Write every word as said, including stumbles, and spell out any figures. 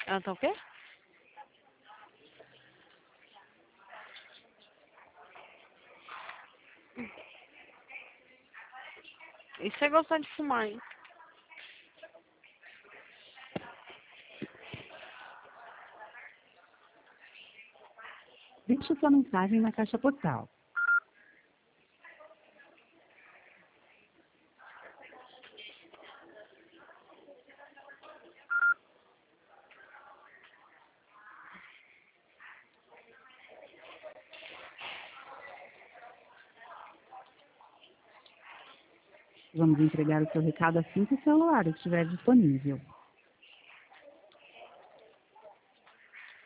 Ela tá o quê? E você gosta de fumar, hein? Deixe sua mensagem na caixa postal. Vamos entregar o seu recado assim que o celular estiver disponível.